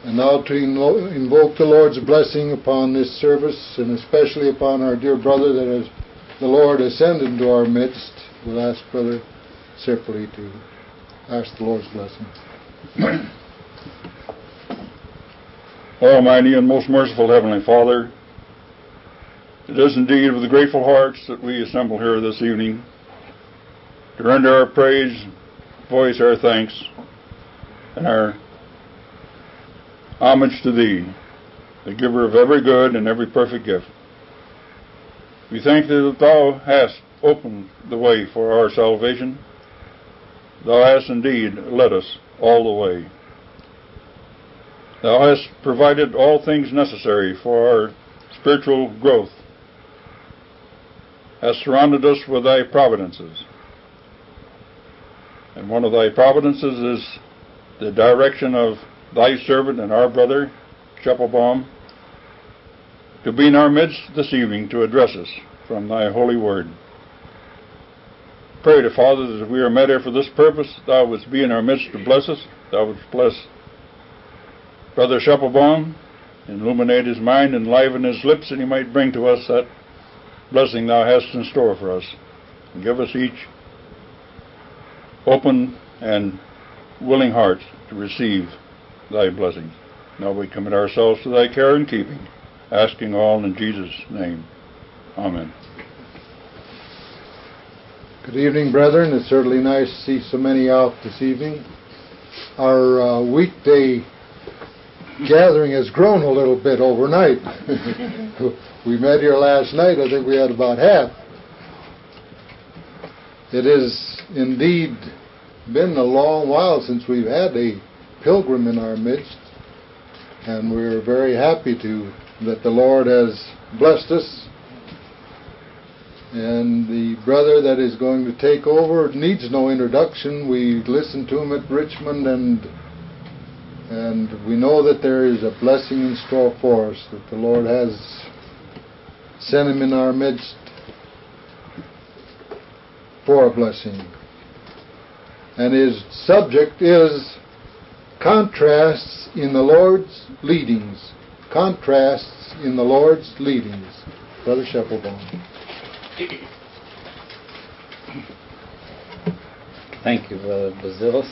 And now to invoke the Lord's blessing upon this service, and especially upon our dear brother that has the Lord ascended into our midst, we'll ask Brother Sifley to ask the Lord's blessing. Almighty and most merciful Heavenly Father, it is indeed with grateful hearts that we assemble here this evening to render our praise, voice our thanks, and our homage to Thee, the giver of every good and every perfect gift. We thank Thee that Thou hast opened the way for our salvation. Thou hast indeed led us all the way. Thou hast provided all things necessary for our spiritual growth, hast surrounded us with Thy providences. And one of Thy providences is the direction of Thy servant and our brother, Schepelbaum, to be in our midst this evening to address us from Thy holy word. Pray to Father that as we are met here for this purpose, Thou wouldst be in our midst to bless us. Thou wouldst bless Brother Schepelbaum, illuminate his mind, enliven his lips, and he might bring to us that blessing Thou hast in store for us. And give us each open and willing hearts to receive Thy blessings. Now we commit ourselves to Thy care and keeping, asking all in Jesus' name. Amen. Good evening, brethren. It's certainly nice to see so many out this evening. Our weekday gathering has grown a little bit overnight. We met here last night. I think we had about half. It has indeed been a long while since we've had a pilgrim in our midst, and we're very happy that the Lord has blessed us. And the brother that is going to take over needs no introduction. We listened to him at Richmond, and we know that there is a blessing in store for us, that the Lord has sent him in our midst for a blessing. And his subject is contrasts in the Lord's leadings. Contrasts in the Lord's leadings. Brother Schepelbaum. Thank you, Brother Basilis.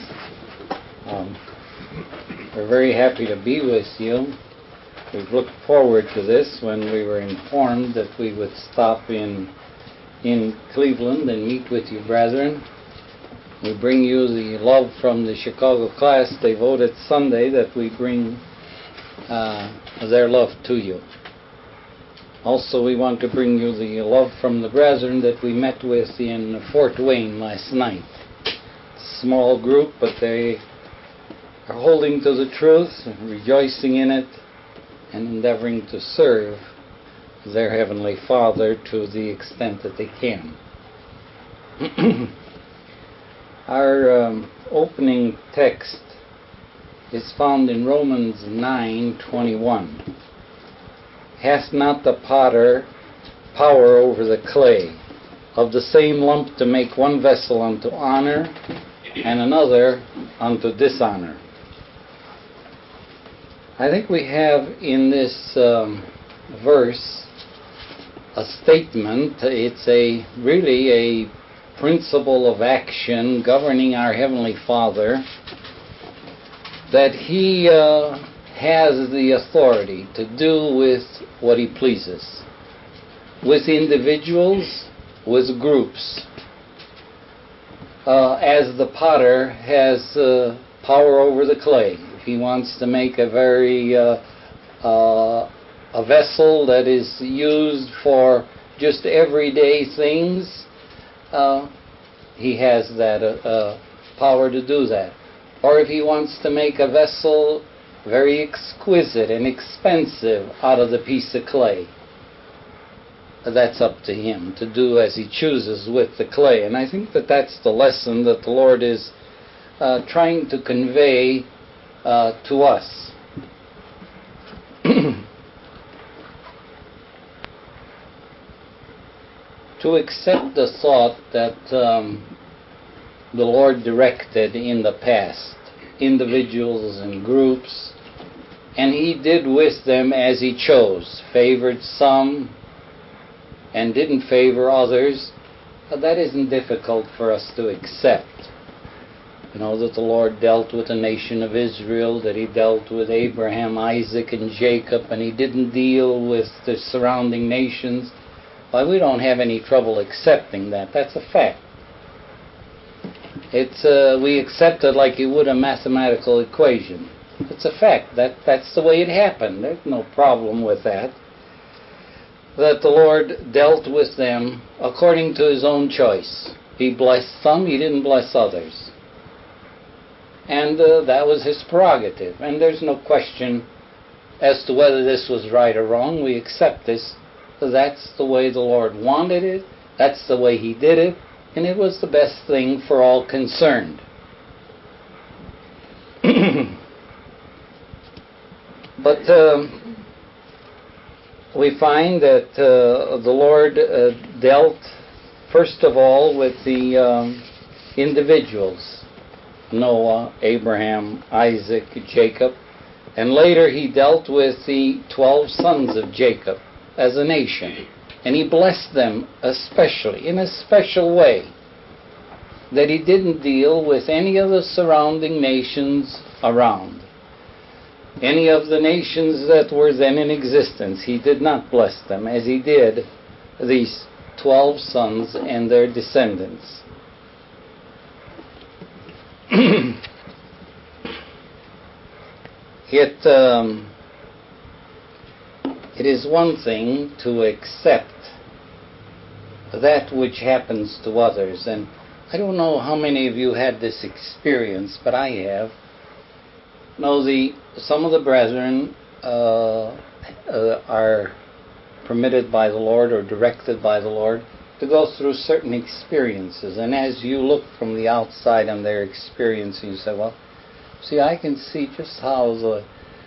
We're very happy to be with you. We've looked forward to this when we were informed that we would stop in Cleveland and meet with you, brethren. We bring you the love from the Chicago class devoted Sunday that we bring their love to you. Also, we want to bring you the love from the brethren that we met with in Fort Wayne last night. Small group, but they are holding to the truth, rejoicing in it, and endeavoring to serve their Heavenly Father to the extent that they can. Our opening text is found in Romans 9:21. Hath not the potter power over the clay, of the same lump to make one vessel unto honor, and another unto dishonor? I think we have in this verse a statement. It's really a principle of action governing our Heavenly Father, that He has the authority to do with what He pleases, with individuals, with groups. As the potter has power over the clay. If he wants to make a vessel that is used for just everyday things, he has that power to do that. Or if he wants to make a vessel very exquisite and expensive out of the piece of clay, that's up to him to do as he chooses with the clay. And I think that that's the lesson that the Lord is trying to convey to us. To accept the thought that the Lord directed in the past individuals and groups And he did with them as he chose, favored some and didn't favor others. But that isn't difficult for us to accept. You know, that the Lord dealt with the nation of Israel, that he dealt with Abraham, Isaac, and Jacob, and he didn't deal with the surrounding nations. Why, we don't have any trouble accepting that. That's a fact. We accept it like you would a mathematical equation. It's a fact. That's the way it happened. There's no problem with that. That the Lord dealt with them according to his own choice. He blessed some, he didn't bless others. And that was his prerogative. And there's no question as to whether this was right or wrong. We accept this. That's the way the Lord wanted it. That's the way he did it. And it was the best thing for all concerned. But we find that the Lord dealt, first of all, with the individuals. Noah, Abraham, Isaac, Jacob. And later he dealt with the 12 sons of Jacob as a nation. And he blessed them especially, in a special way, that he didn't deal with any of the surrounding nations around. Any of the nations that were then in existence, he did not bless them as he did these 12 sons and their descendants. It is one thing to accept that which happens to others, and I don't know how many of you had this experience, but I have. Some of the brethren are permitted by the Lord or directed by the Lord to go through certain experiences, and as you look from the outside on their experience, you say, well, see, I can see just how the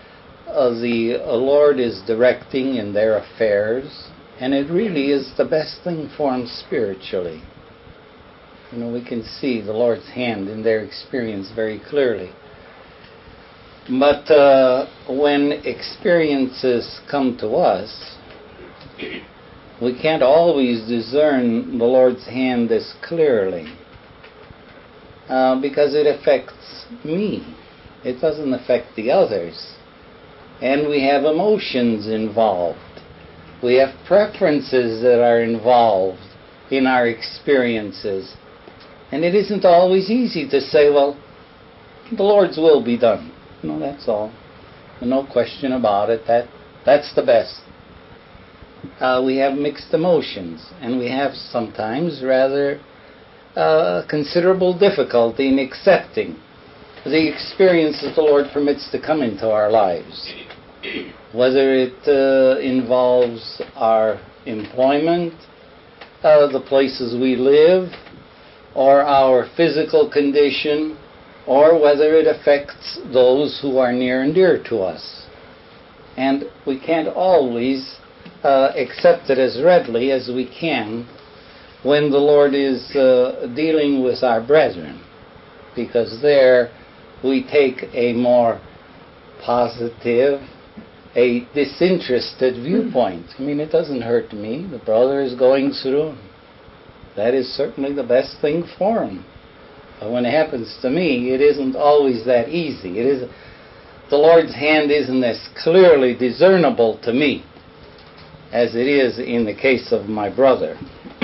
Lord is directing in their affairs, and it really is the best thing for them spiritually. You know, we can see the Lord's hand in their experience very clearly. But when experiences come to us, we can't always discern the Lord's hand as clearly because it affects me. It doesn't affect the others. And we have emotions involved. We have preferences that are involved in our experiences. And it isn't always easy to say, well, the Lord's will be done. No, that's all. No question about it. That's the best. We have mixed emotions, and we have sometimes rather considerable difficulty in accepting the experiences the Lord permits to come into our lives. Whether it involves our employment, the places we live, or our physical condition, or whether it affects those who are near and dear to us. And we can't always accept it as readily as we can when the Lord is dealing with our brethren, because there we take a more positive, a disinterested viewpoint. I mean, it doesn't hurt me. The brother is going through. That is certainly the best thing for him. But when it happens to me, it isn't always that easy. The Lord's hand isn't as clearly discernible to me as it is in the case of my brother.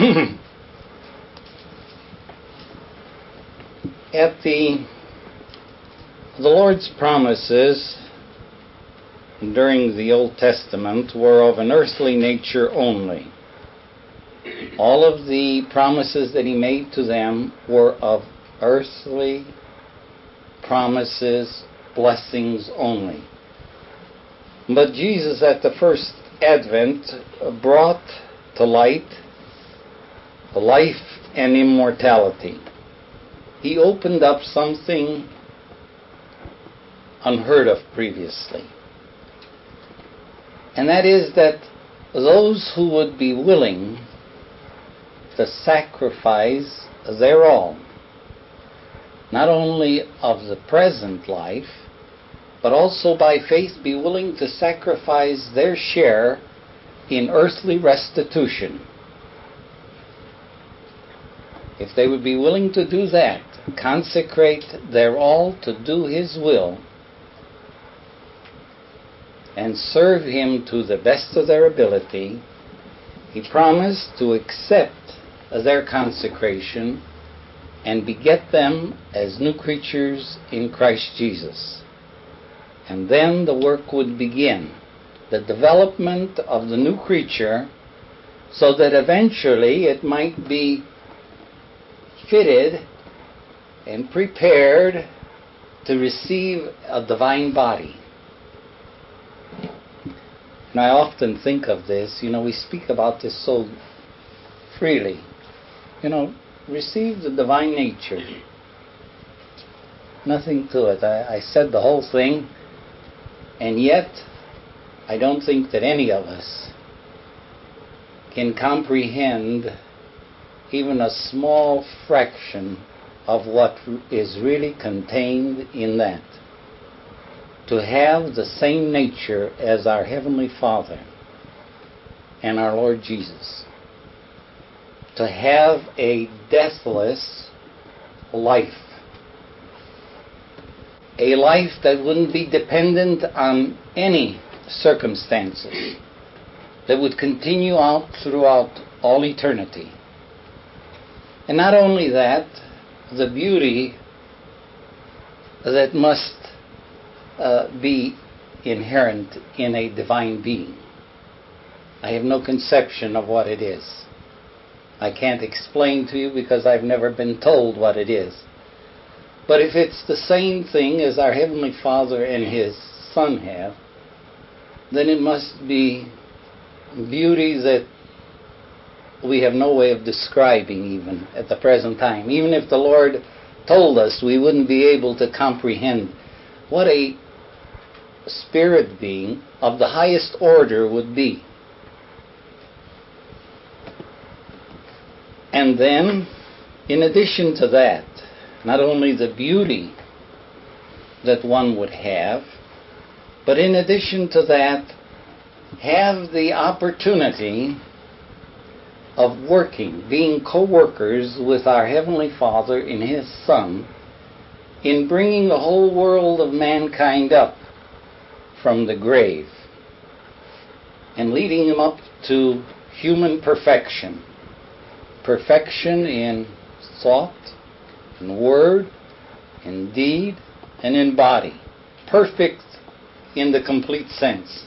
The Lord's promises during the Old Testament were of an earthly nature only. All of the promises that he made to them were of earthly promises, blessings only. But Jesus at the first advent brought to light life and immortality. He opened up something unheard of previously. And that is that those who would be willing to sacrifice their all, not only of the present life, but also by faith be willing to sacrifice their share in earthly restitution. If they would be willing to do that, consecrate their all to do His will, and serve Him to the best of their ability, He promised to accept their consecration and beget them as new creatures in Christ Jesus. And then the work would begin, the development of the new creature, so that eventually it might be fitted and prepared to receive a divine body. And I often think of this, we speak about this so freely. Receive the divine nature. Nothing to it. I said the whole thing, and yet I don't think that any of us can comprehend even a small fraction of what is really contained in that. To have the same nature as our Heavenly Father and our Lord Jesus. To have a deathless life. A life that wouldn't be dependent on any circumstances. That would continue out throughout all eternity. And not only that, the beauty that must be inherent in a divine being. I have no conception of what it is. I can't explain to you because I've never been told what it is. But if it's the same thing as our Heavenly Father and His Son have, then it must be beauty that we have no way of describing even at the present time. Even if the Lord told us, we wouldn't be able to comprehend what a spirit being of the highest order would be. And then, in addition to that, not only the beauty that one would have, but in addition to that, have the opportunity of working, being co-workers with our Heavenly Father in His Son, in bringing the whole world of mankind up from the grave and leading them up to human perfection. Perfection in thought, in word, in deed, and in body. Perfect in the complete sense.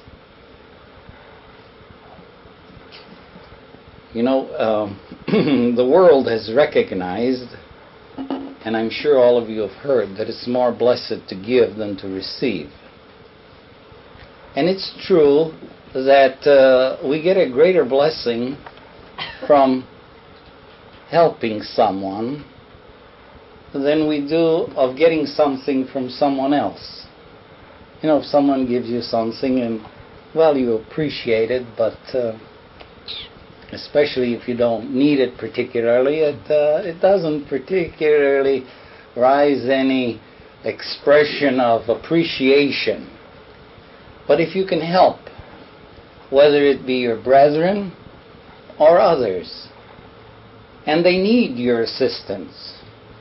The world has recognized, and I'm sure all of you have heard, that it's more blessed to give than to receive. And it's true that we get a greater blessing from helping someone than we do of getting something from someone else. If someone gives you something and, you appreciate it, but especially if you don't need it particularly, it doesn't particularly rise any expression of appreciation. But if you can help, whether it be your brethren or others, and they need your assistance,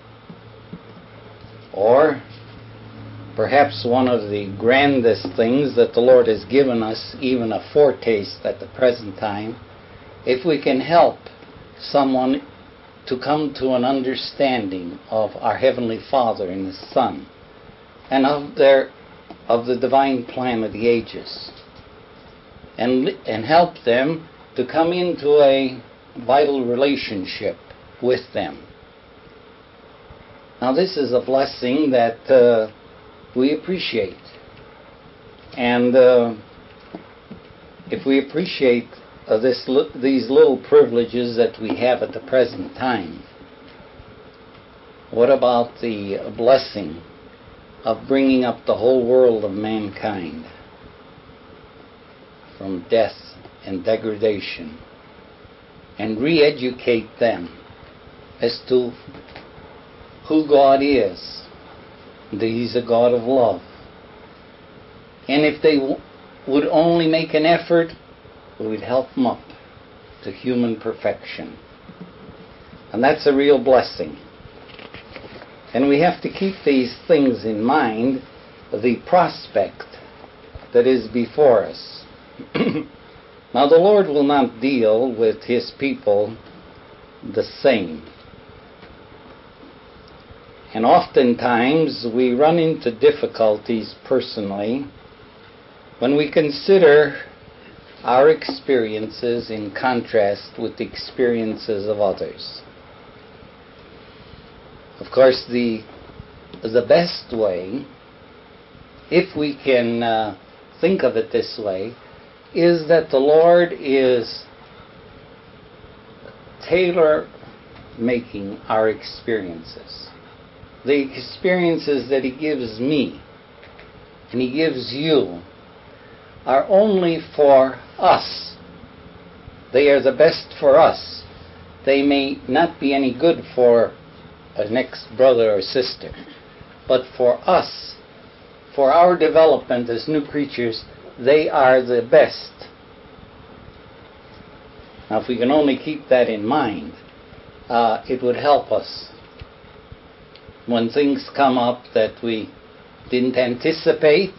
or perhaps one of the grandest things that the Lord has given us, even a foretaste at the present time, if we can help someone to come to an understanding of our Heavenly Father and His Son, and of the divine plan of the ages, and help them to come into a vital relationship with them. Now this is a blessing that we appreciate. And if we appreciate these little privileges that we have at the present time, what about the blessing of bringing up the whole world of mankind from death and degradation, and re-educate them as to who God is, that He's a God of love, And if they would only make an effort, we would help them up to human perfection. And that's a real blessing. And we have to keep these things in mind, the prospect that is before us. Now, the Lord will not deal with His people the same. And oftentimes we run into difficulties personally when we consider our experiences in contrast with the experiences of others. Of course, the best way, if we can think of it this way, is that the Lord is tailor-making our experiences. The experiences that He gives me and He gives you are only for us. They are the best for us. They may not be any good for a next brother or sister, but for us, for our development as new creatures, they are the best. Now, if we can only keep that in mind, it would help us when things come up that we didn't anticipate,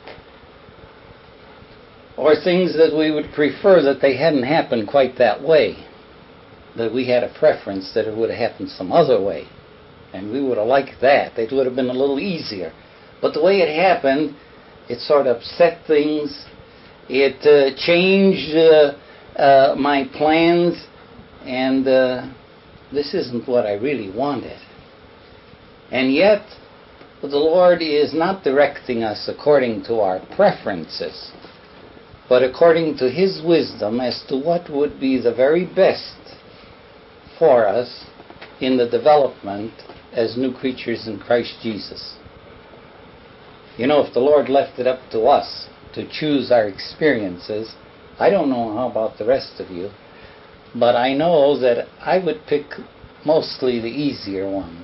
or things that we would prefer that they hadn't happened quite that way, that we had a preference that it would have happened some other way, and we would have liked that. It would have been a little easier. But the way it happened, it sort of upset things. It changed my plans, and this isn't what I really wanted. And yet, the Lord is not directing us according to our preferences, but according to His wisdom as to what would be the very best for us in the development as new creatures in Christ Jesus. You know, if the Lord left it up to us to choose our experiences, I don't know how about the rest of you, but I know that I would pick mostly the easier ones.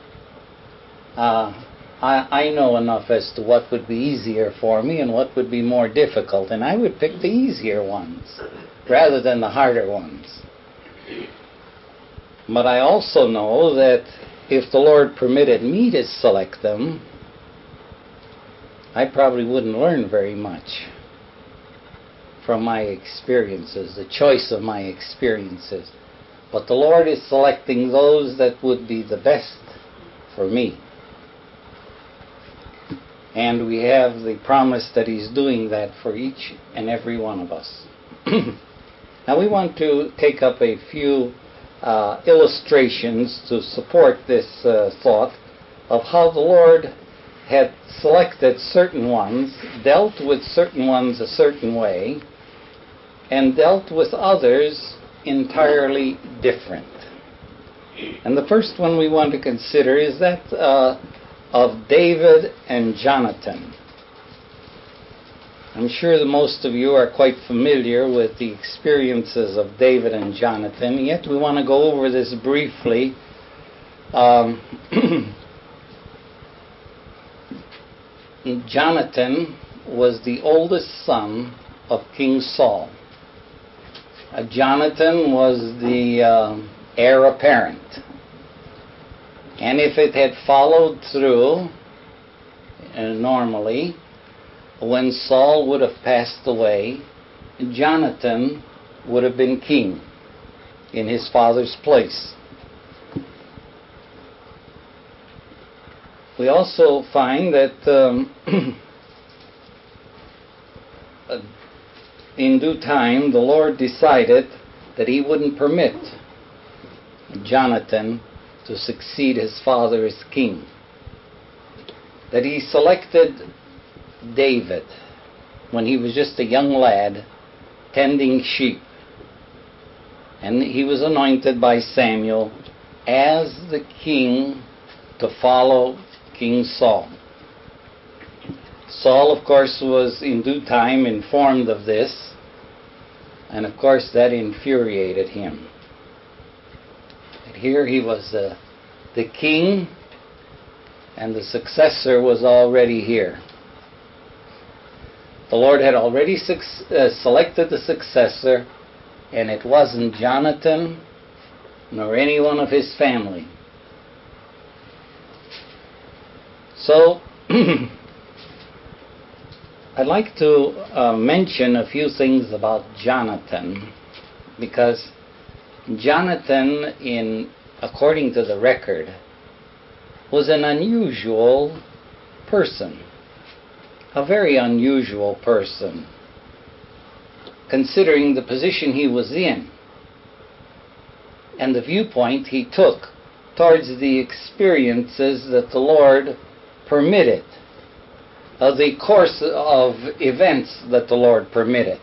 I know enough as to what would be easier for me and what would be more difficult, and I would pick the easier ones rather than the harder ones. But I also know that if the Lord permitted me to select them, I probably wouldn't learn very much from my experiences, the choice of my experiences. But the Lord is selecting those that would be the best for me. And we have the promise that He's doing that for each and every one of us. Now we want to take up a few illustrations to support this thought of how the Lord had selected certain ones, dealt with certain ones a certain way, and dealt with others entirely different. And the first one we want to consider is that of David and Jonathan. I'm sure that most of you are quite familiar with the experiences of David and Jonathan, yet we want to go over this briefly. Jonathan was the oldest son of King Saul. Jonathan was the heir apparent. And if it had followed through, normally, when Saul would have passed away, Jonathan would have been king in his father's place. We also find that in due time the Lord decided that He wouldn't permit Jonathan to succeed his father as king. That He selected David when he was just a young lad tending sheep. And he was anointed by Samuel as the king to follow King Saul. Saul, of course, was in due time informed of this, and of course that infuriated him. But here he was the king, and the successor was already here. The Lord had already selected the successor, and it wasn't Jonathan nor anyone of his family. So, I'd like to mention a few things about Jonathan, because Jonathan, according to the record, was an unusual person, a very unusual person, considering the position he was in and the viewpoint he took towards the experiences that the Lord permitted, the course of events that the Lord permitted.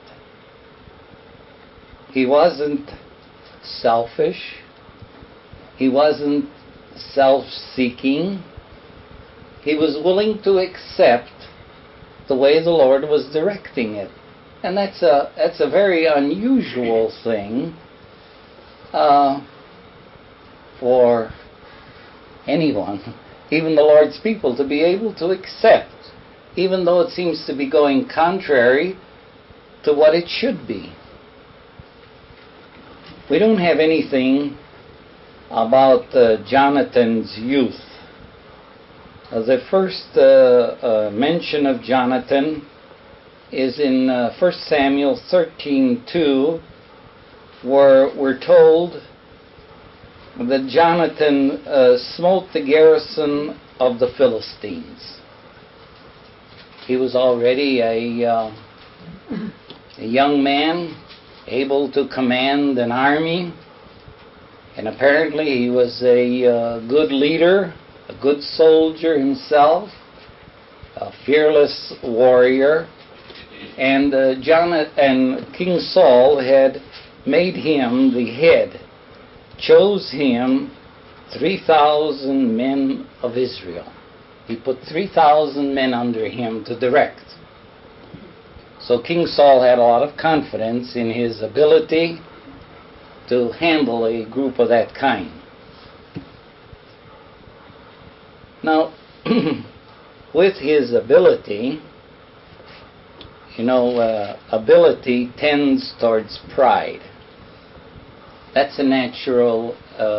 He wasn't selfish. He wasn't self-seeking. He was willing to accept the way the Lord was directing it. And that's a very unusual thing for anyone, even the Lord's people, to be able to accept, even though it seems to be going contrary to what it should be. We don't have anything about Jonathan's youth. The first mention of Jonathan is in 1 Samuel 13:2, where we're told that Jonathan smote the garrison of the Philistines. He was already a young man, able to command an army, and apparently he was a good leader, a good soldier himself, a fearless warrior, and King Saul had made him the head, chose him 3,000 men of Israel. He put 3,000 men under him to direct. So King Saul had a lot of confidence in his ability to handle a group of that kind. Now, with his ability, ability tends towards pride. That's a natural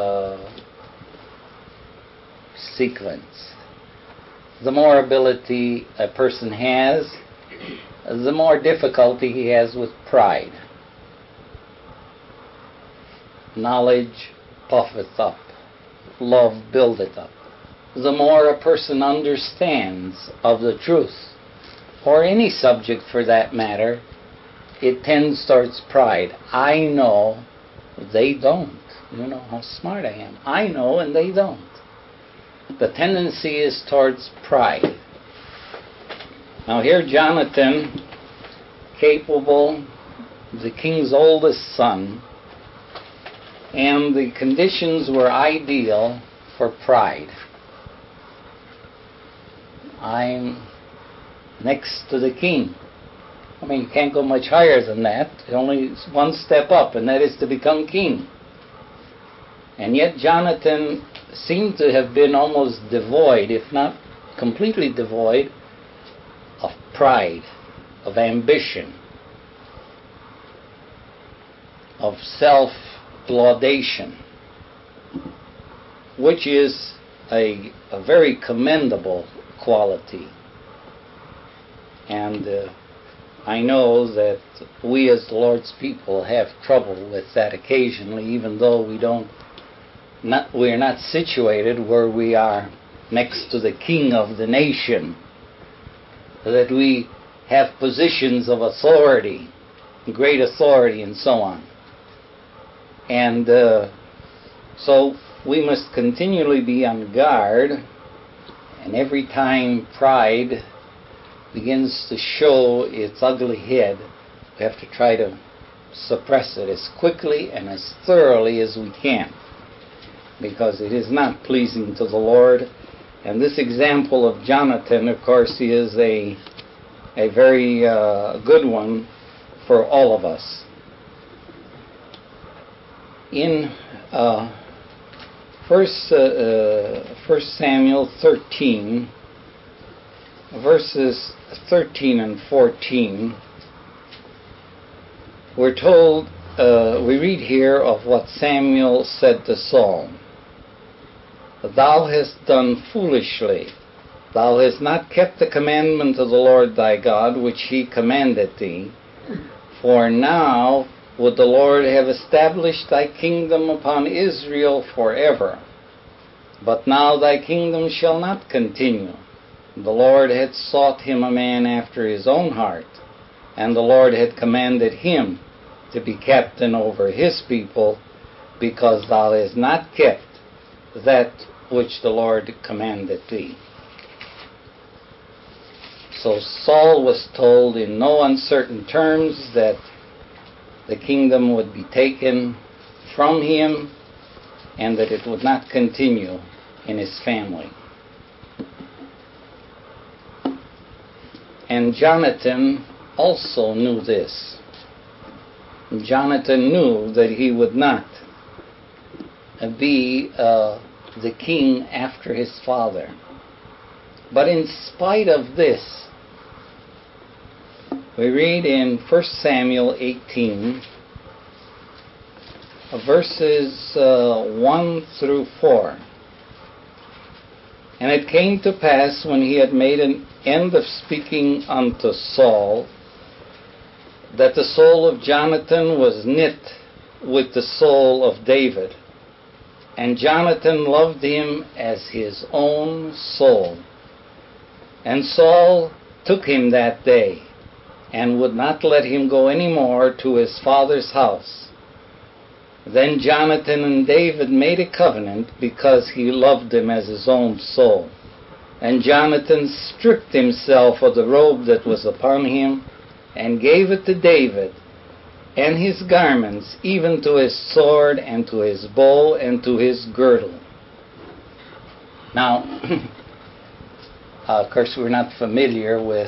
sequence. The more ability a person has, the more difficulty he has with pride. Knowledge puffeth up, love buildeth up. The more a person understands of the truth, or any subject for that matter, it tends towards pride. I know, they don't. You know how smart I am. I know and they don't. The tendency is towards pride. Now here Jonathan, capable, the king's oldest son, and the conditions were ideal for pride. I'm next to the king. I mean, you can't go much higher than that. Only one step up, and that is to become king. And yet Jonathan seemed to have been almost devoid, if not completely devoid, of pride, of ambition, of self-laudation, which is a very commendable quality. And I know that we as the Lord's people have trouble with that occasionally, even though we are not situated where we are next to the king of the nation, that we have positions of authority, great authority, and so on. And so we must continually be on guard, and every time pride begins to show its ugly head, we have to try to suppress it as quickly and as thoroughly as we can, because it is not pleasing to the Lord. And this example of Jonathan, of course, is a very good one for all of us. In 1 Samuel 13, verses 13 and 14, we're told, we read here of what Samuel said to Saul. Thou hast done foolishly. Thou hast not kept the commandment of the Lord thy God, which he commanded thee. For now would the Lord have established thy kingdom upon Israel forever. But now thy kingdom shall not continue. The Lord had sought him a man after his own heart, and the Lord had commanded him to be captain over his people, because thou hast not kept that which the Lord commanded thee. So Saul was told in no uncertain terms that the kingdom would be taken from him and that it would not continue in his family. And Jonathan also knew this. Jonathan knew that he would not be the king after his father. But in spite of this, we read in 1 Samuel 18, verses 1 through 4. And it came to pass, when he had made an end of speaking unto Saul, that the soul of Jonathan was knit with the soul of David. And Jonathan loved him as his own soul. And Saul took him that day, and would not let him go any more to his father's house. Then Jonathan and David made a covenant, because he loved him as his own soul. And Jonathan stripped himself of the robe that was upon him, and gave it to David, and his garments, even to his sword, and to his bow, and to his girdle. Now, of course, we're not familiar with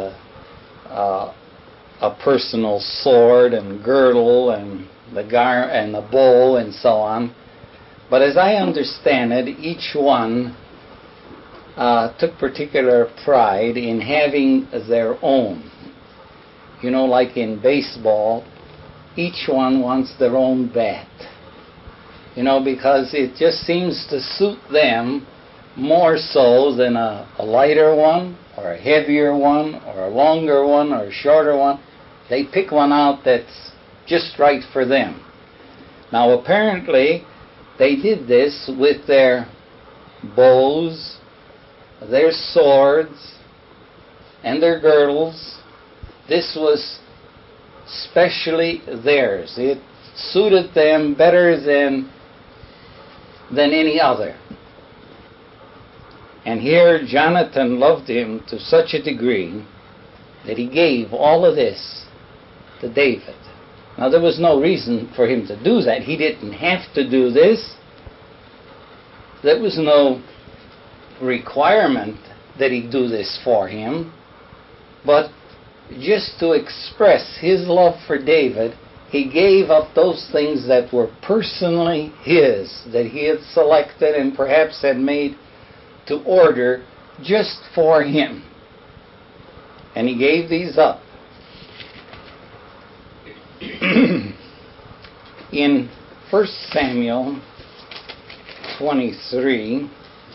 a personal sword and girdle and the bow and so on. But as I understand it, each one took particular pride in having their own. You know, like in baseball, each one wants their own bat. You know, because it just seems to suit them more so than a lighter one, or a heavier one, or a longer one, or a shorter one. They pick one out that's just right for them. Now, apparently, they did this with their bows, their swords, and their girdles. This was specially theirs. It suited them better than any other. And here Jonathan loved him to such a degree that he gave all of this to David. Now, there was no reason for him to do that. He didn't have to do this. There was no requirement that he do this for him. But just to express his love for David, he gave up those things that were personally his, that he had selected and perhaps had made to order just for him. And he gave these up. In 1 Samuel 23,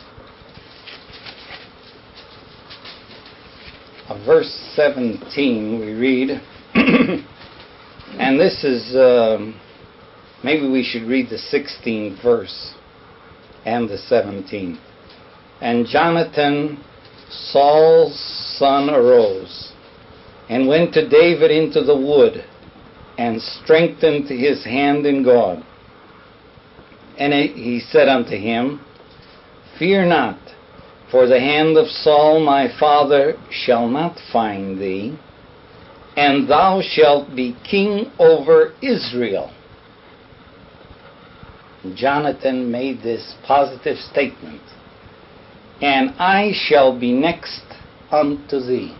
verse 17, we read, and this is, maybe we should read the 16th verse and the 17th. And Jonathan, Saul's son, arose and went to David into the wood, and strengthened his hand in God. And he said unto him, Fear not, for the hand of Saul my father shall not find thee, and thou shalt be king over Israel. Jonathan made this positive statement, and I shall be next unto thee.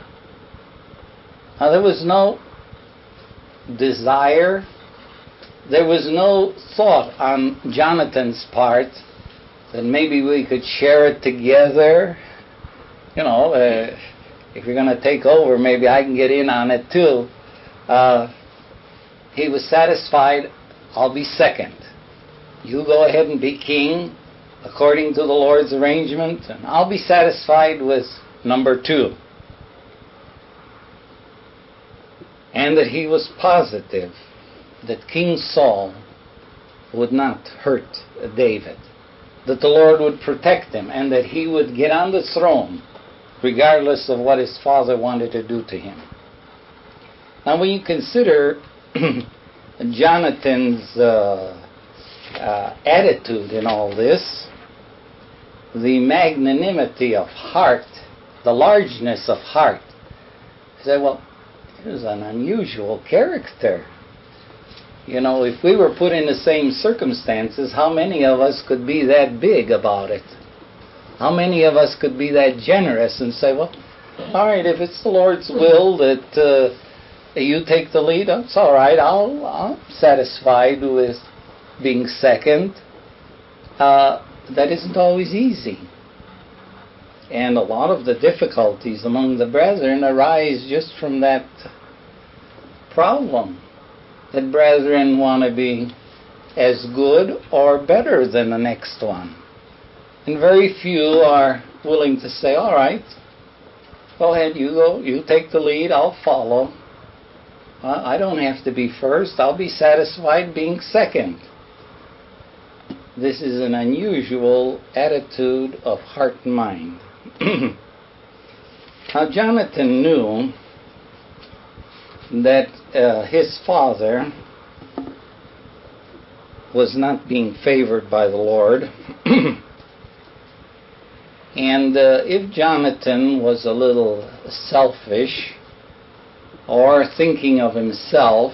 Now, there was no desire, there was no thought on Jonathan's part that maybe we could share it together, if you're going to take over, maybe I can get in on it too. He was satisfied, I'll be second. You go ahead and be king according to the Lord's arrangement, and I'll be satisfied with number 2. And that he was positive that King Saul would not hurt David, that the Lord would protect him, and that he would get on the throne regardless of what his father wanted to do to him. Now when you consider Jonathan's attitude in all this, the magnanimity of heart, the largeness of heart, you say, well, he was an unusual character. If we were put in the same circumstances, how many of us could be that big about it? How many of us could be that generous and say, well, all right, if it's the Lord's will that you take the lead, it's all right, I'm satisfied with being second. That isn't always easy. And a lot of the difficulties among the brethren arise just from that problem. That brethren want to be as good or better than the next one. And very few are willing to say, all right, go ahead, you go, you take the lead, I'll follow. I don't have to be first, I'll be satisfied being second. This is an unusual attitude of heart and mind. Now Jonathan knew that his father was not being favored by the Lord. And if Jonathan was a little selfish or thinking of himself,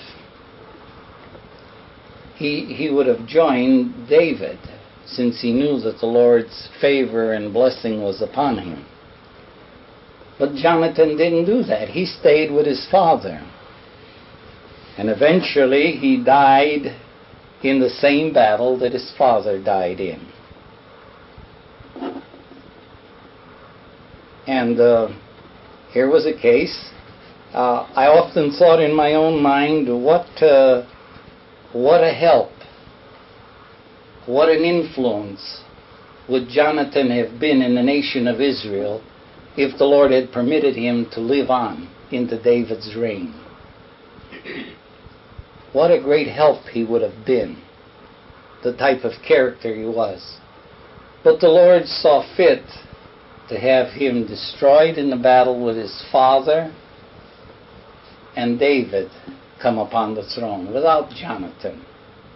he would have joined David, since he knew that the Lord's favor and blessing was upon him. But Jonathan didn't do that. He stayed with his father. And eventually he died in the same battle that his father died in. And here was a case. I often thought in my own mind, what a help, what an influence would Jonathan have been in the nation of Israel if the Lord had permitted him to live on into David's reign. What a great help he would have been, the type of character he was. But the Lord saw fit to have him destroyed in the battle with his father, and David come upon the throne without Jonathan.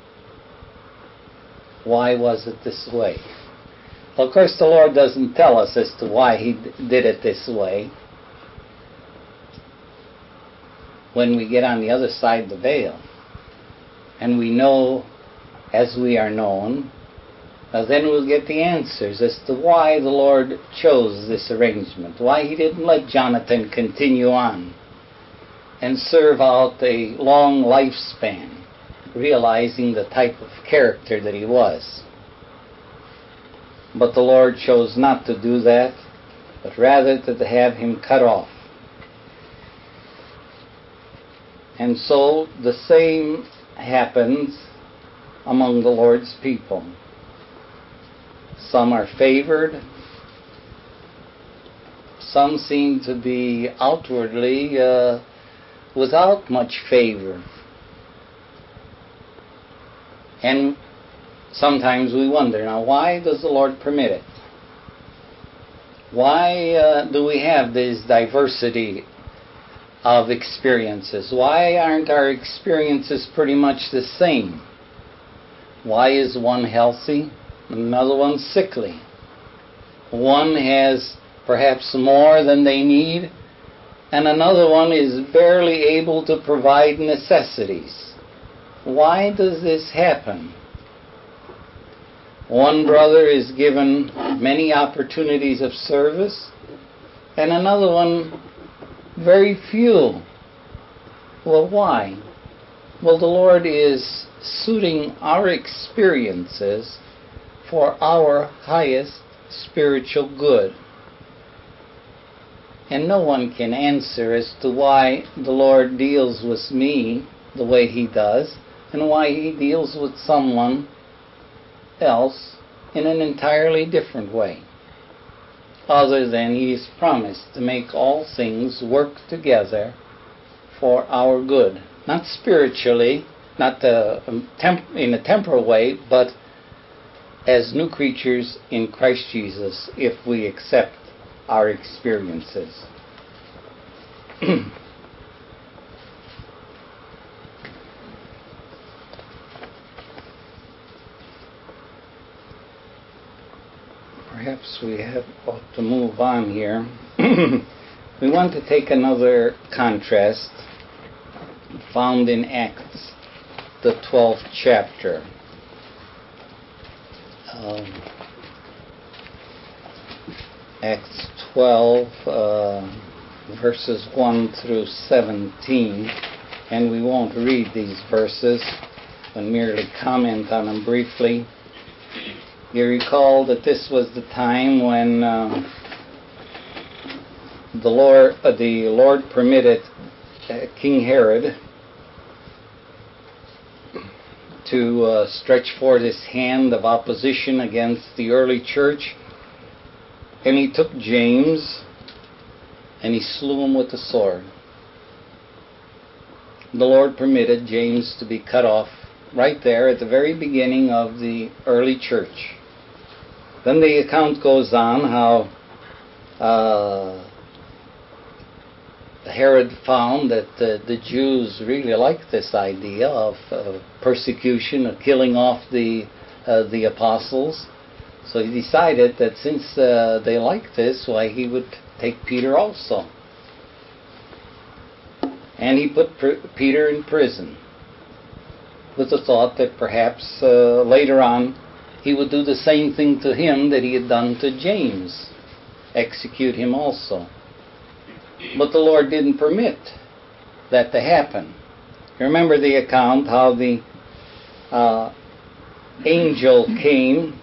Why was it this way? Well, of course, the Lord doesn't tell us as to why he did it this way. When we get on the other side of the veil, and we know as we are known, then we'll get the answers as to why the Lord chose this arrangement, why he didn't let Jonathan continue on and serve out a long lifespan, realizing the type of character that he was. But the Lord chose not to do that, but rather to have him cut off. And so the same happens among the Lord's people. Some are favored. Some seem to be outwardly without much favor. And sometimes we wonder, now why does the Lord permit it? Why do we have this diversity of experiences? Why aren't our experiences pretty much the same? Why is one healthy, another one sickly? One has perhaps more than they need, and another one is barely able to provide necessities. Why does this happen? One brother is given many opportunities of service, and another one very few. Well, why? Well, the Lord is suiting our experiences for our highest spiritual good. And no one can answer as to why the Lord deals with me the way He does, and why He deals with someone else in an entirely different way, other than He has promised to make all things work together for our good. Not spiritually, not in a temporal way, but as new creatures in Christ Jesus, if we accept our experiences. Perhaps we ought to move on here. We want to take another contrast found in Acts, the 12th chapter. Acts 12, verses 1 through 17. And we won't read these verses, but merely comment on them briefly. You recall that this was the time when the Lord permitted King Herod to stretch forth his hand of opposition against the early church, and he took James and he slew him with the sword. The Lord permitted James to be cut off right there at the very beginning of the early church. Then the account goes on how Herod found that the Jews really liked this idea of persecution, of killing off the apostles. So he decided that since they liked this, why he would take Peter also. And he put Peter in prison with the thought that perhaps later on he would do the same thing to him that he had done to James, execute him also. But the Lord didn't permit that to happen. You remember the account how the angel came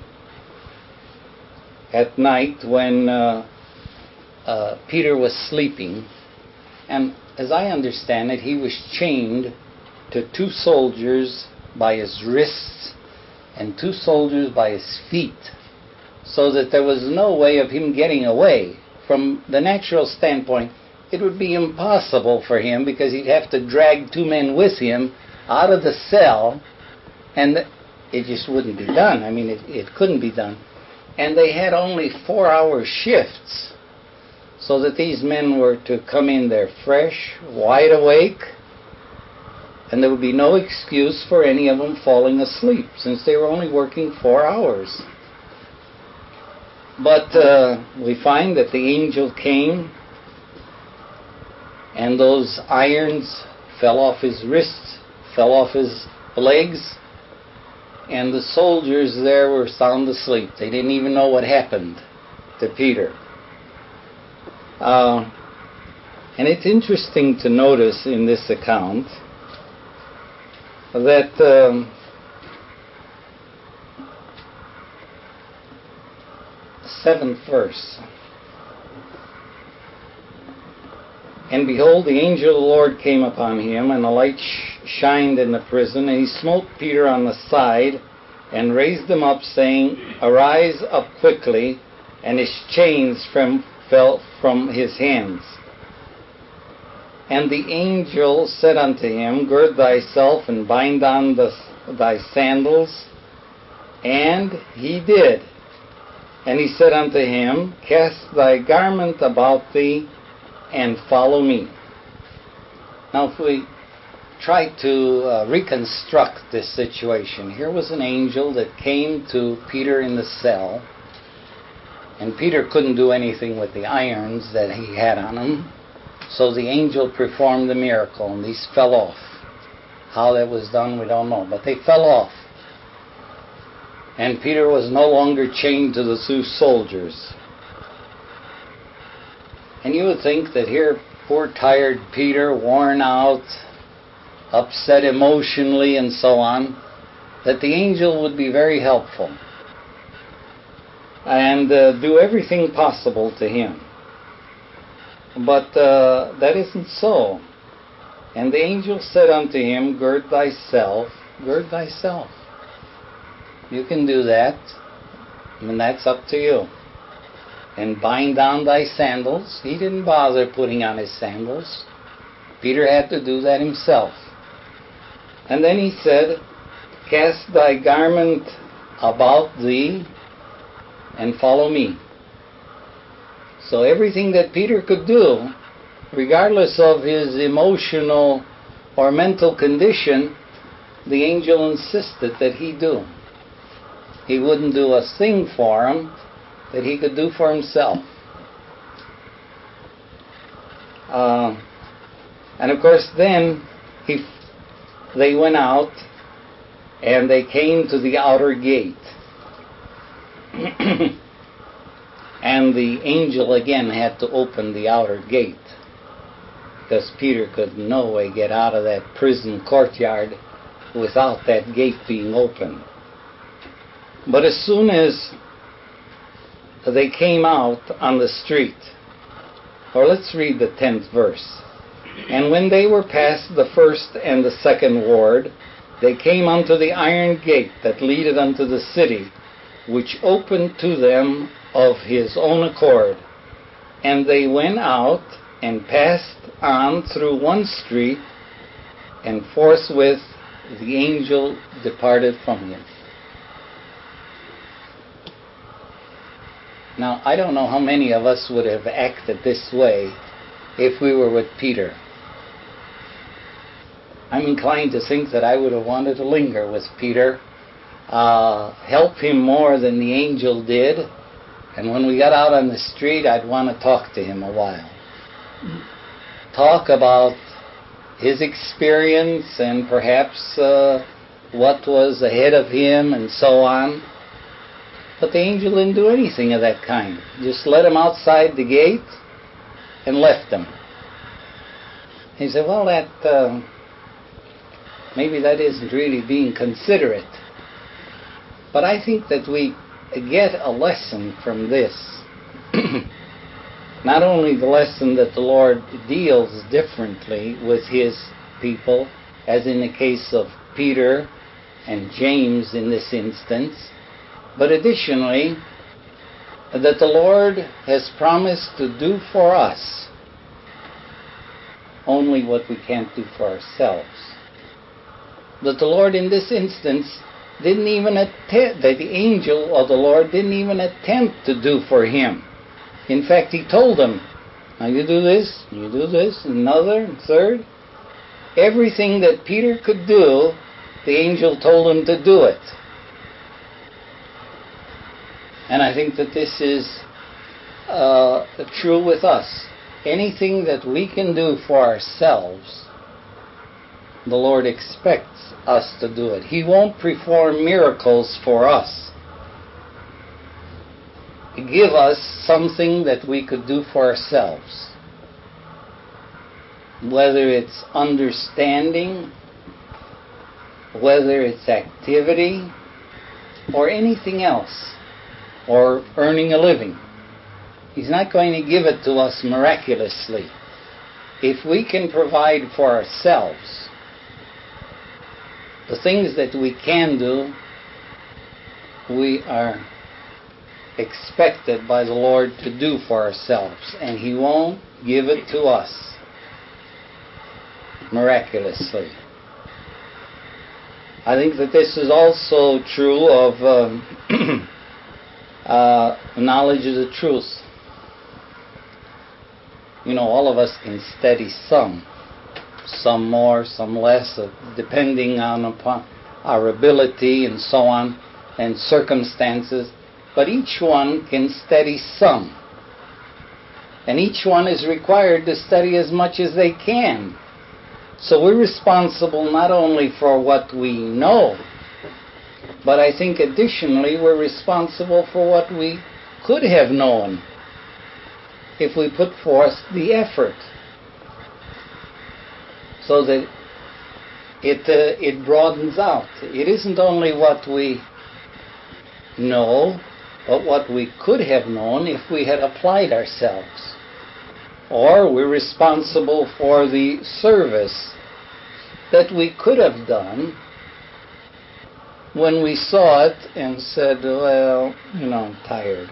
at night when Peter was sleeping, and as I understand it, he was chained to 2 soldiers by his wrists and 2 soldiers by his feet, so that there was no way of him getting away. From the natural standpoint, it would be impossible for him, because he'd have to drag 2 men with him out of the cell, and it just wouldn't be done. I mean, it couldn't be done. And they had only 4-hour shifts, so that these men were to come in there fresh, wide awake, and there would be no excuse for any of them falling asleep, since they were only working 4 hours. But we find that the angel came, and those irons fell off his wrists, fell off his legs, and the soldiers there were sound asleep. They didn't even know what happened to Peter. And it's interesting to notice in this account that the 7th verse. And behold, the angel of the Lord came upon him, and a light shined in the prison, and he smote Peter on the side, and raised him up, saying, Arise up quickly. And his chains fell from his hands. And the angel said unto him, Gird thyself, and bind on thy sandals. And he did. And he said unto him, Cast thy garment about thee, and follow me. Now if we try to reconstruct this situation, here was an angel that came to Peter in the cell, and Peter couldn't do anything with the irons that he had on him, so the angel performed the miracle, and these fell off. How that was done, we don't know, but they fell off. And Peter was no longer chained to the 2 soldiers. And you would think that here, poor tired Peter, worn out, upset emotionally and so on, that the angel would be very helpful and do everything possible to him. But that isn't so. And the angel said unto him, gird thyself. Gird thyself. You can do that. And that's up to you. And bind on thy sandals. He didn't bother putting on his sandals. Peter had to do that himself. And then he said, cast thy garment about thee and follow me. So everything that Peter could do, regardless of his emotional or mental condition, the angel insisted that he do. He wouldn't do a thing for him that he could do for himself. And of course then they went out and they came to the outer gate. And the angel again had to open the outer gate, because Peter could no way get out of that prison courtyard without that gate being open. But as soon as they came out on the street, or let's read the 10th verse. And when they were past the first and the second ward, they came unto the iron gate that leadeth unto the city, which opened to them of his own accord. And they went out and passed on through one street, and forthwith the angel departed from him. Now, I don't know how many of us would have acted this way if we were with Peter. I'm inclined to think that I would have wanted to linger with Peter, help him more than the angel did, and when we got out on the street, I'd want to talk to him a while. Talk about his experience and perhaps what was ahead of him and so on. But the angel didn't do anything of that kind. Just let him outside the gate and left him. He said, well, maybe that isn't really being considerate. But I think that we get a lesson from this. Not only the lesson that the Lord deals differently with his people, as in the case of Peter and James in this instance, but additionally, that the Lord has promised to do for us only what we can't do for ourselves. That the Lord in this instance didn't even attempt, that the angel of the Lord didn't even attempt to do for him. In fact, he told them, now you do this, another, and third. Everything that Peter could do, the angel told him to do it. And I think that this is true with us. Anything that we can do for ourselves, the Lord expects us to do it. He won't perform miracles for us. Give us something that we could do for ourselves. Whether it's understanding, whether it's activity, or anything else, or earning a living. He's not going to give it to us miraculously. If we can provide for ourselves the things that we can do, we are expected by the Lord to do for ourselves, and He won't give it to us miraculously. I think that this is also true of knowledge of the truth. You know, all of us can study some more, some less, depending upon our ability and so on, and circumstances. But each one can study some. And each one is required to study as much as they can. So we're responsible not only for what we know, but I think additionally we're responsible for what we could have known if we put forth the effort, so that it broadens out. It isn't only what we know, but what we could have known if we had applied ourselves. Or we're responsible for the service that we could have done when we saw it and said, well, I'm tired.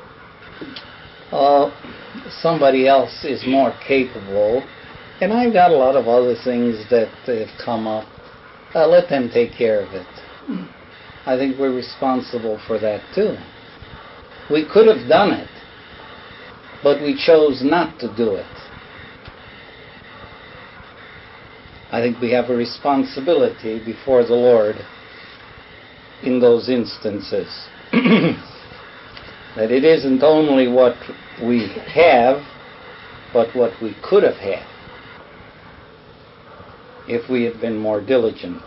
Somebody else is more capable, and I've got a lot of other things that have come up. Let them take care of it. I think we're responsible for that too. We could have done it, but we chose not to do it. I think we have a responsibility before the Lord in those instances. That it isn't only what we have, but what we could have had if we had been more diligent.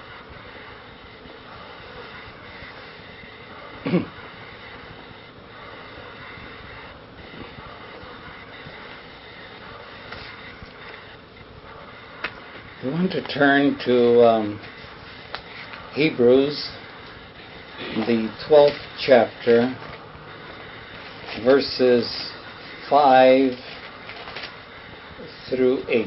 We want to turn to Hebrews, the 12th chapter, verses 5 through 8.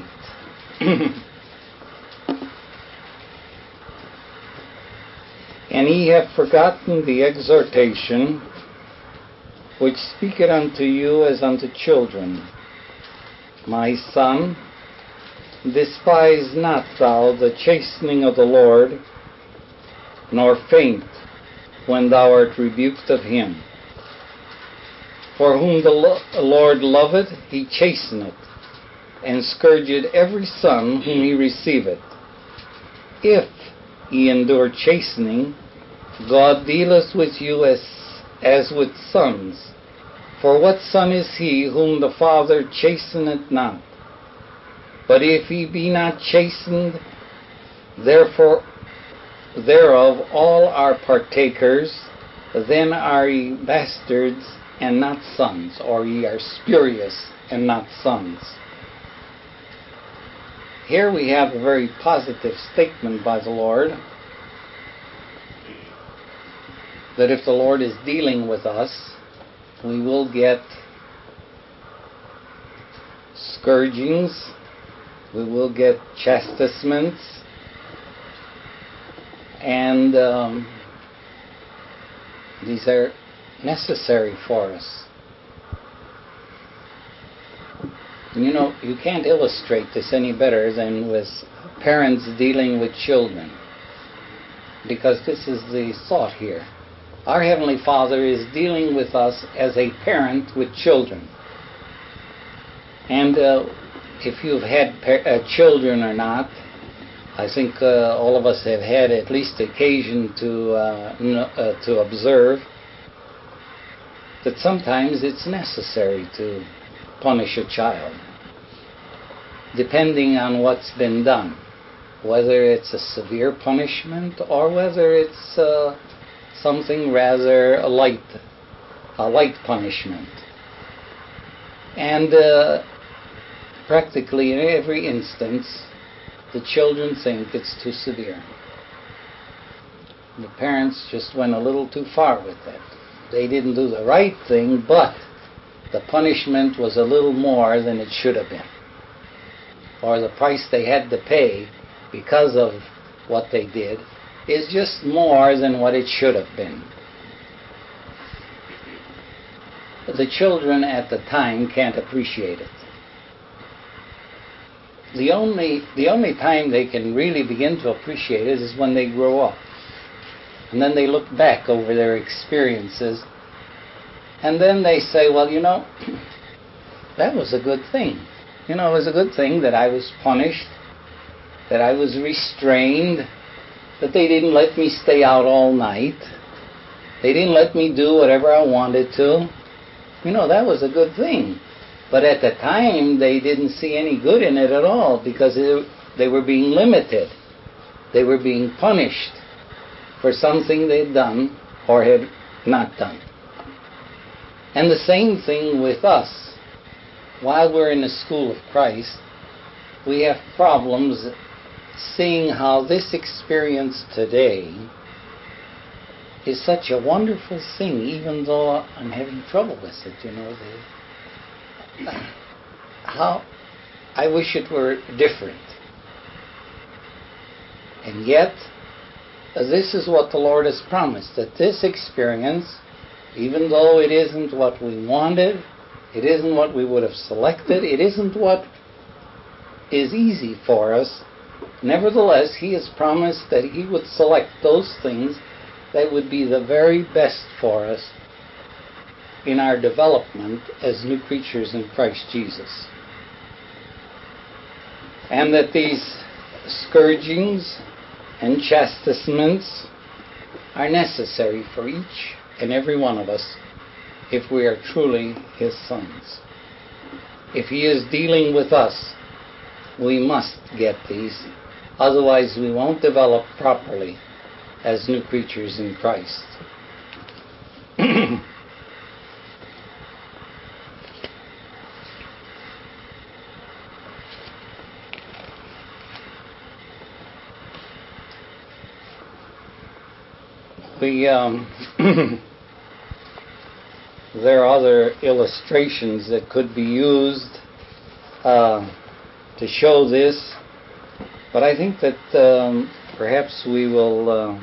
And ye have forgotten the exhortation which speaketh unto you as unto children. My son, despise not thou the chastening of the Lord, nor faint when thou art rebuked of him. For whom the Lord loveth, he chasteneth, and scourgeth every son whom he receiveth. If ye endure chastening, God dealeth with you as with sons. For what son is he whom the Father chasteneth not? But if ye be not chastened, therefore thereof all are partakers, then are ye bastards and not sons, or ye are spurious and not sons. Here we have a very positive statement by the Lord, that if the Lord is dealing with us, we will get scourgings, we will get chastisements, and these are necessary for us. And you can't illustrate this any better than with parents dealing with children, because this is the thought here. Our Heavenly Father is dealing with us as a parent with children. And if you've had children or not, I think all of us have had at least occasion to observe that sometimes it's necessary to punish a child, depending on what's been done, whether it's a severe punishment or whether it's something rather a light punishment. And practically in every instance, the children think it's too severe. The parents just went a little too far with it. They didn't do the right thing, but the punishment was a little more than it should have been. Or the price they had to pay because of what they did is just more than what it should have been. The children at the time can't appreciate it. The only time they can really begin to appreciate it is when they grow up. And then they look back over their experiences, and then they say, well, that was a good thing. It was a good thing that I was punished, that I was restrained, that they didn't let me stay out all night. They didn't let me do whatever I wanted to. That was a good thing. But at the time, they didn't see any good in it at all, because they were being limited. They were being punished for something they'd done or had not done. And the same thing with us. While we're in the school of Christ, we have problems seeing how this experience today is such a wonderful thing, even though I'm having trouble with it, how I wish it were different. And yet, this is what the Lord has promised, that this experience, even though it isn't what we wanted, it isn't what we would have selected, it isn't what is easy for us, nevertheless, He has promised that He would select those things that would be the very best for us in our development as new creatures in Christ Jesus. And that these scourgings and chastisements are necessary for each and every one of us if we are truly His sons. If He is dealing with us, we must get these, otherwise we won't develop properly as new creatures in Christ. There are other illustrations that could be used to show this, but I think that perhaps we will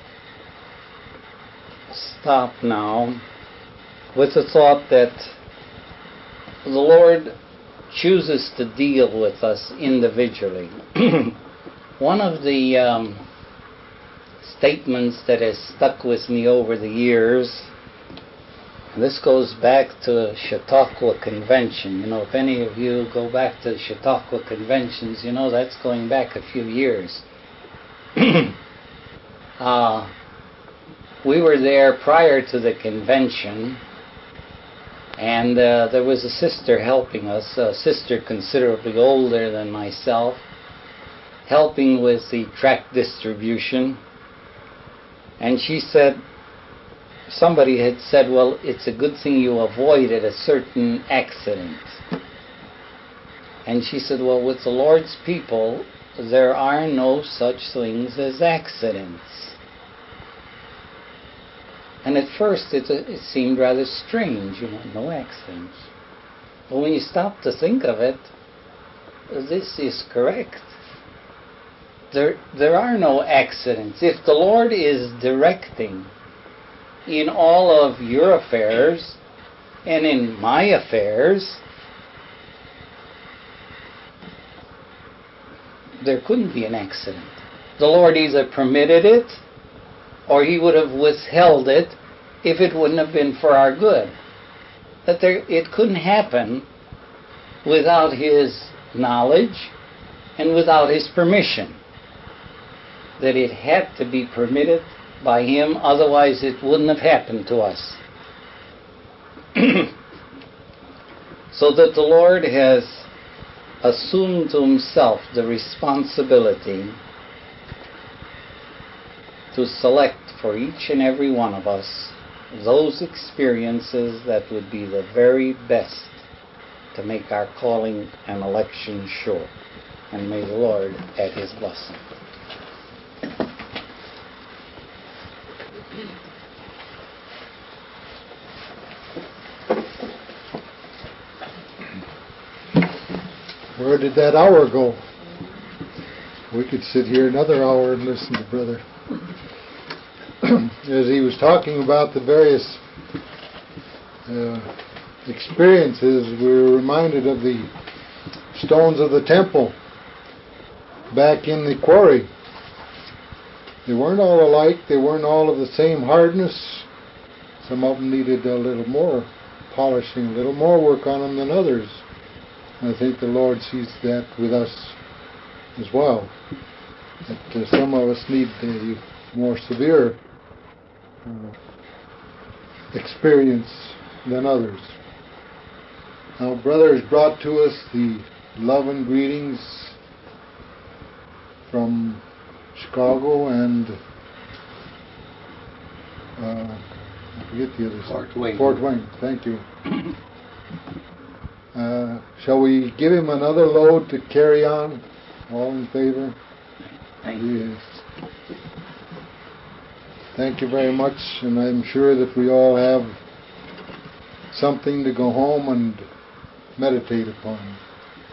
stop now with the thought that the Lord chooses to deal with us individually. One of the statements that has stuck with me over the years, and this goes back to Chautauqua Convention. You know, if any of you go back to the Chautauqua Conventions, you know that's going back a few years. We were there prior to the convention, and there was a sister helping us, a sister considerably older than myself, helping with the tract distribution. And she said, somebody had said, well, it's a good thing you avoided a certain accident. And she said, well, with the Lord's people, there are no such things as accidents. And at first it seemed rather strange, you know, no accidents. But when you stop to think of it, this is correct. There are no accidents. If the Lord is directing in all of your affairs and in my affairs, there couldn't be an accident. The Lord either permitted it or He would have withheld it if it wouldn't have been for our good. That it couldn't happen without His knowledge and without His permission. That it had to be permitted by Him, otherwise it wouldn't have happened to us. So that the Lord has assumed to Himself the responsibility to select for each and every one of us those experiences that would be the very best to make our calling and election sure. And may the Lord add His blessing. Where did that hour go? We could sit here another hour and listen to Brother. As he was talking about the various experiences, we were reminded of the stones of the temple back in the quarry. They weren't all alike. They weren't all of the same hardness. Some of them needed a little more polishing, a little more work on them than others. I think the Lord sees that with us as well. That some of us need a more severe experience than others. Now, Brother has brought to us the love and greetings from Chicago and I forget the other Fort Wayne. Fort Wayne. Thank you. Shall we give him another load to carry on? All in favor? Thank you. Yes. Thank you very much, and I'm sure that we all have something to go home and meditate upon.